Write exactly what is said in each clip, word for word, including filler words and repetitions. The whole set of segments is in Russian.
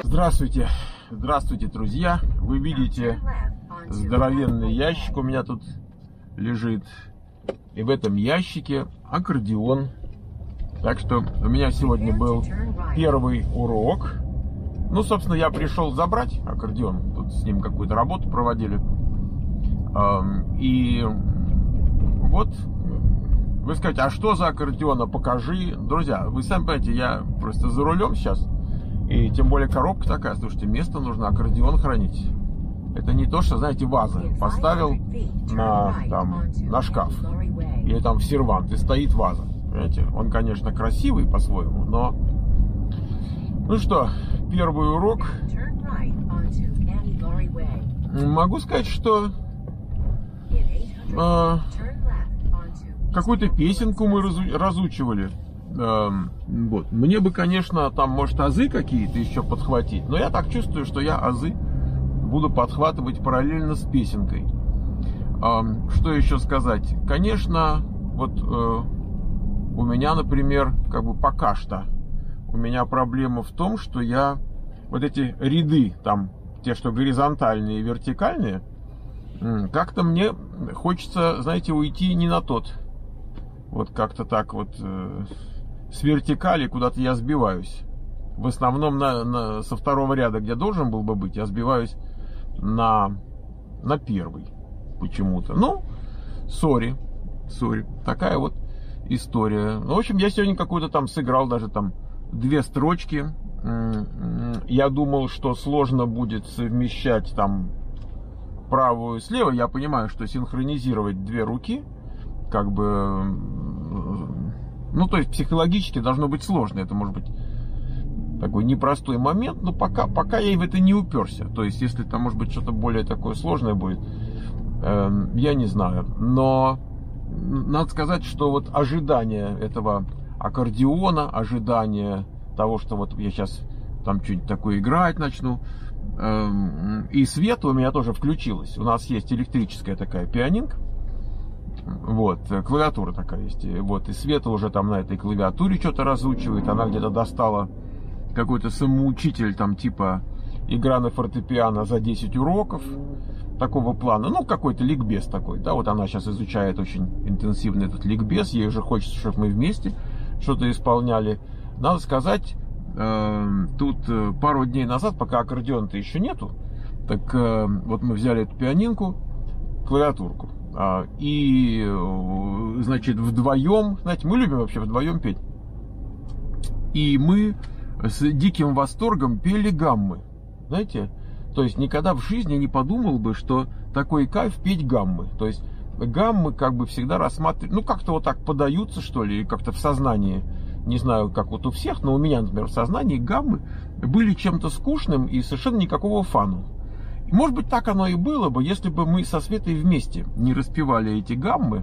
Здравствуйте, здравствуйте, друзья. Вы видите здоровенный ящик у меня тут лежит. И в этом ящике аккордеон. Так что у меня сегодня был первый урок. Ну, собственно, я пришел забрать аккордеон. Тут с ним какую-то работу проводили. И вот вы скажете, а что за аккордеон? А покажи. Друзья, вы сами понимаете, я просто за рулем сейчас. И тем более коробка такая, слушайте, место нужно аккордеон хранить. Это не то, что, знаете, ваза. Поставил на, там, на шкаф. Или там в сервант, и стоит ваза. Понимаете? Он, конечно, красивый по-своему, но... Ну что, первый урок. Могу сказать, что... Э, какую-то песенку мы разу разучивали. Вот. Мне бы, конечно, там, может, азы какие-то еще подхватить, но я так чувствую, что я азы буду подхватывать параллельно с песенкой. Что еще сказать? Конечно, вот э, у меня, например, как бы пока что у меня проблема в том, что я вот эти ряды, там, те, что горизонтальные и вертикальные, как-то мне хочется, знаете, уйти не на тот. Вот как-то так вот... Э, с вертикали куда-то я сбиваюсь. В основном на, на, со второго ряда, где должен был бы быть, я сбиваюсь на, на первый почему-то. Ну, сори, сори. Такая вот история. Ну, в общем, я сегодня какую-то там сыграл, даже там две строчки. Я думал, что сложно будет совмещать там правую и слева. Я понимаю, что синхронизировать две руки, как бы... Ну, то есть, психологически должно быть сложно. Это может быть такой непростой момент, но пока, пока я в это не уперся. То есть, если там, может быть, что-то более такое сложное будет, э, я не знаю. Но надо сказать, что вот ожидание этого аккордеона, ожидание того, что вот я сейчас там что-нибудь такое играть начну, э, и свет у меня тоже включилось. У нас есть электрическая такая пианинка. Вот, клавиатура такая есть. Вот, и Света уже там на этой клавиатуре что-то разучивает. Она где-то достала какой-то самоучитель, там, типа игра на фортепиано за десять уроков. Такого плана. Ну, какой-то ликбез такой, да. Вот она сейчас изучает очень интенсивно этот ликбез. Ей уже хочется, чтобы мы вместе что-то исполняли. Надо сказать, э, тут пару дней назад, пока аккордеона-то еще нету, так э, вот мы взяли эту пианинку, клавиатурку. И, значит, вдвоем, знаете, мы любим вообще вдвоем петь. И мы с диким восторгом пели гаммы. Знаете, то есть никогда в жизни не подумал бы, что такой кайф петь гаммы. То есть гаммы как бы всегда рассматривают, ну как-то вот так подаются, что ли, как-то в сознании. Не знаю, как вот у всех, но у меня, например, в сознании гаммы были чем-то скучным и совершенно никакого фану. Может быть, так оно и было бы, если бы мы со Светой вместе не распевали эти гаммы.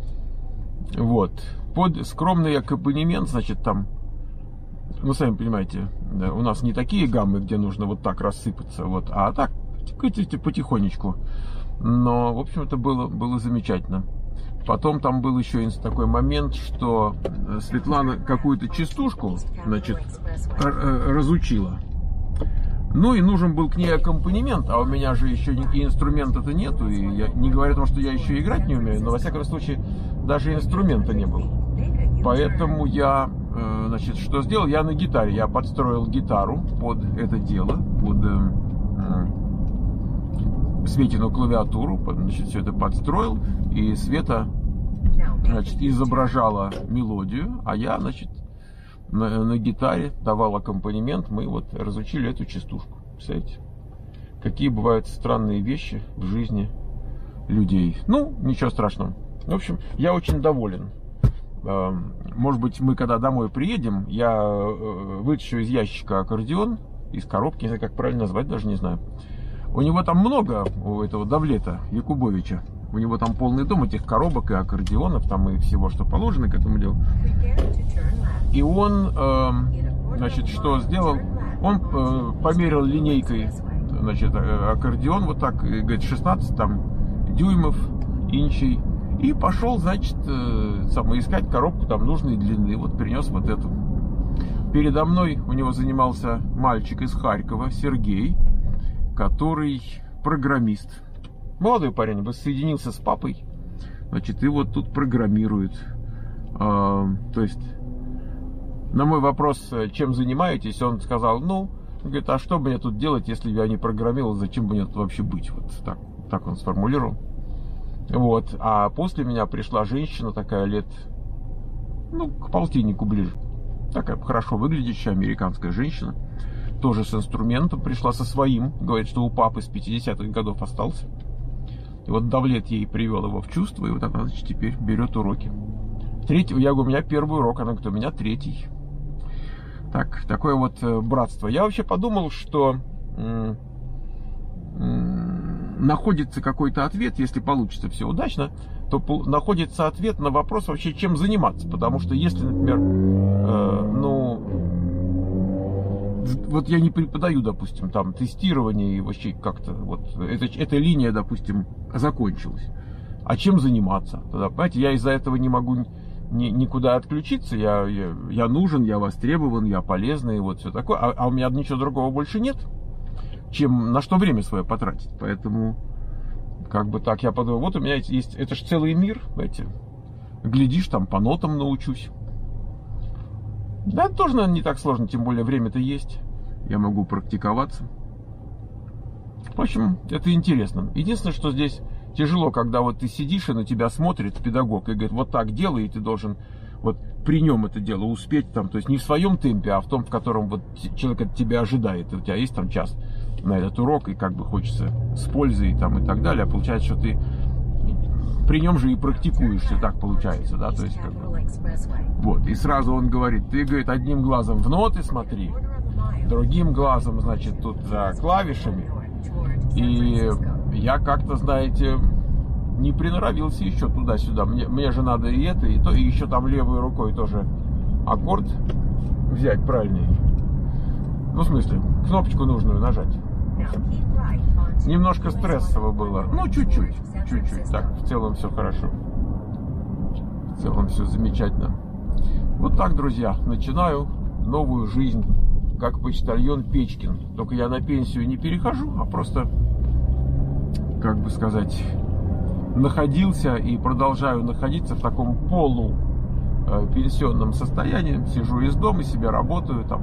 Вот. Под скромный аккомпанемент, значит, там, ну, сами понимаете, да, у нас не такие гаммы, где нужно вот так рассыпаться, вот, а так, потихонечку. Но, в общем, это было, было замечательно. Потом там был еще такой момент, что Светлана какую-то частушку, значит, разучила. Ну и нужен был к ней аккомпанемент, а у меня же еще и инструмента-то нету, и я не говорю о том, что я еще играть не умею, но во всяком случае даже инструмента не было. Поэтому я, значит, что сделал? Я на гитаре, я подстроил гитару под это дело, под э, Светину клавиатуру, значит, все это подстроил, и Света, значит, изображала мелодию, а я, значит, На, на гитаре давал аккомпанемент, мы вот разучили эту частушку. Представляете? Какие бывают странные вещи в жизни людей. Ну, ничего страшного. В общем, я очень доволен. Может быть, мы когда домой приедем, я вытащу из ящика аккордеон, из коробки, не знаю, как правильно назвать, даже не знаю. У него там много, у этого Давлета Якубовича. У него там полный дом этих коробок и аккордеонов, там и всего, что положено к этому делу. И он, э, значит, что сделал? Он э, померил линейкой, значит, аккордеон вот так, и, говорит, шестнадцать там дюймов, инчей. И пошел, значит, э, самоискать коробку там нужной длины. Вот принес вот эту. Передо мной у него занимался мальчик из Харькова, Сергей, который программист. Молодой парень воссоединился с папой, значит, и вот тут программирует. А, то есть, на мой вопрос, чем занимаетесь, он сказал, ну, говорит, а что мне тут делать, если я не программировал, зачем мне тут вообще быть? Вот так, так он сформулировал. Вот, а после меня пришла женщина такая лет, ну, к полтиннику ближе. Такая хорошо выглядящая американская женщина. Тоже с инструментом пришла, со своим. Говорит, что у папы с пятидесятых годов остался. И вот давлет ей привел его в чувство. И вот она, значит, теперь берет уроки. Третий, я говорю, у меня первый урок. Она говорит, у меня третий. Так, такое вот братство. Я вообще подумал, что м- м- находится какой-то ответ, если получится все удачно, то находится ответ на вопрос вообще, чем заниматься. Потому что если, например, э, ну, вот я не преподаю, допустим, там тестирование и вообще как-то вот эта, эта линия, допустим, закончилась. А чем заниматься? Тогда, понимаете, я из-за этого не могу ни, никуда отключиться. Я, я, я нужен, я востребован, я полезный, и вот все такое. А, а у меня ничего другого больше нет, чем на что время свое потратить. Поэтому как бы так я подумал, вот у меня есть, это же целый мир, знаете, глядишь, там по нотам научусь. Да, тоже, наверное, не так сложно, тем более время-то есть, я могу практиковаться. В общем, это интересно. Единственное, что здесь тяжело, когда вот ты сидишь и на тебя смотрит педагог и говорит, вот так делай, и ты должен вот при нем это дело успеть там, то есть не в своем темпе, а в том, в котором вот человек от тебя ожидает. И у тебя есть там час на этот урок, и как бы хочется с пользой там, и так далее, а получается, что ты при нем же и практикуешься, так получается, да, то есть как бы, вот, и сразу он говорит, ты, говорит, одним глазом в ноты смотри, другим глазом, значит, тут за клавишами, и я как-то, знаете, не приноровился еще туда-сюда, мне, мне же надо и это, и то, и еще там левой рукой тоже аккорд взять правильный, ну, в смысле, кнопочку нужную нажать. Немножко стрессово было. Ну, чуть-чуть. Чуть-чуть. Так, в целом все хорошо. В целом все замечательно. Вот так, друзья, начинаю новую жизнь как почтальон Печкин. Только я на пенсию не перехожу, а просто, как бы сказать, находился и продолжаю находиться в таком полупенсионном состоянии. Сижу из дома, себе работаю там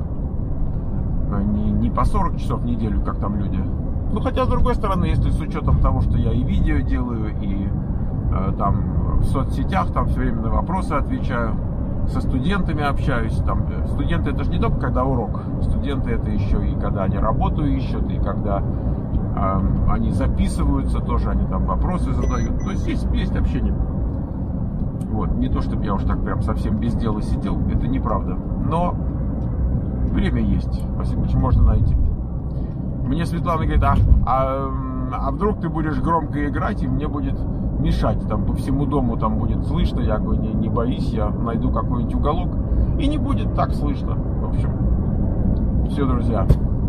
не, не по сорок часов в неделю, как там люди. Ну, хотя, с другой стороны, если с учетом того, что я и видео делаю, и э, там в соцсетях там все время на вопросы отвечаю, со студентами общаюсь, там, студенты это же не только когда урок, студенты это еще и когда они работу ищут, и когда э, они записываются, тоже они там вопросы задают, то есть есть, есть общение. Вот, не то, чтобы я уж так прям совсем без дела сидел, это неправда, но время есть, во всяком случае, можно найти. Мне Светлана говорит, а, а, а вдруг ты будешь громко играть, и мне будет мешать, там по всему дому там будет слышно, я говорю, не, не боись, я найду какой-нибудь уголок, и не будет так слышно. В общем, все, друзья,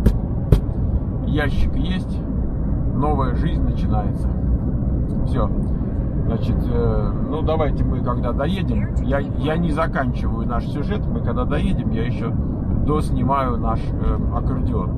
ящик есть, новая жизнь начинается. Все, значит, э, ну давайте мы когда доедем, я, я не заканчиваю наш сюжет, мы когда доедем, я еще доснимаю наш э, аккордеон.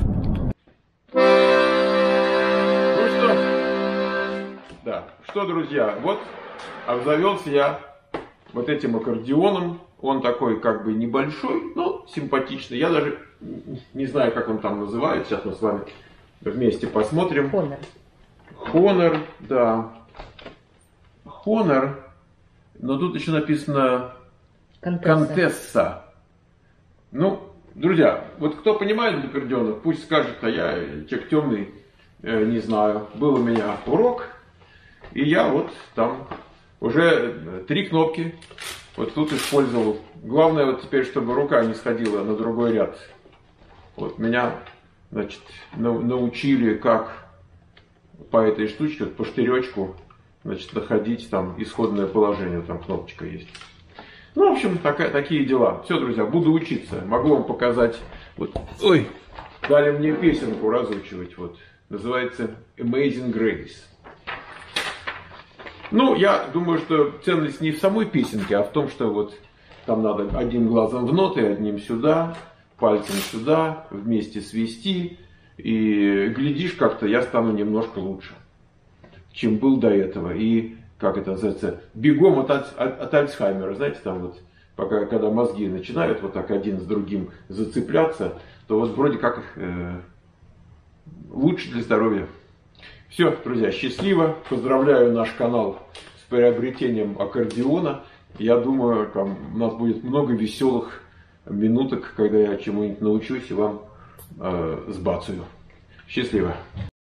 Да, что, друзья, вот обзавелся я вот этим аккордеоном. Он такой как бы небольшой, но симпатичный. Я даже не знаю, как он там называется. Сейчас мы с вами вместе посмотрим. Honor. Honor, да. Honor. Но тут еще написано Contessa. Ну, друзья, вот кто понимает в аккордеонах, пусть скажет, а я человек темный, э, не знаю. Был у меня урок. И я вот там уже три кнопки вот тут использовал. Главное вот теперь, чтобы рука не сходила на другой ряд. Вот меня, значит, научили, как по этой штучке, вот по штыречку, значит, находить там исходное положение. Там кнопочка есть. Ну, в общем, такая, такие дела. Все, друзья, буду учиться. Могу вам показать. Вот, ой, дали мне песенку разучивать. Вот, называется Amazing Grace. Ну, я думаю, что ценность не в самой песенке, а в том, что вот Там надо одним глазом в ноты, одним сюда, пальцем сюда, вместе свести. И глядишь, как-то я стану немножко лучше, чем был до этого. И, как это называется, бегом от, от, от Альцхаймера. Знаете, там вот, пока, когда мозги начинают вот так один с другим зацепляться, то вот вроде как э, лучше для здоровья. Все, друзья, счастливо. Поздравляю наш канал с приобретением аккордеона. Я думаю, там у нас будет много веселых минуток, когда я чему-нибудь научусь и вам э, сбацаю. Счастливо.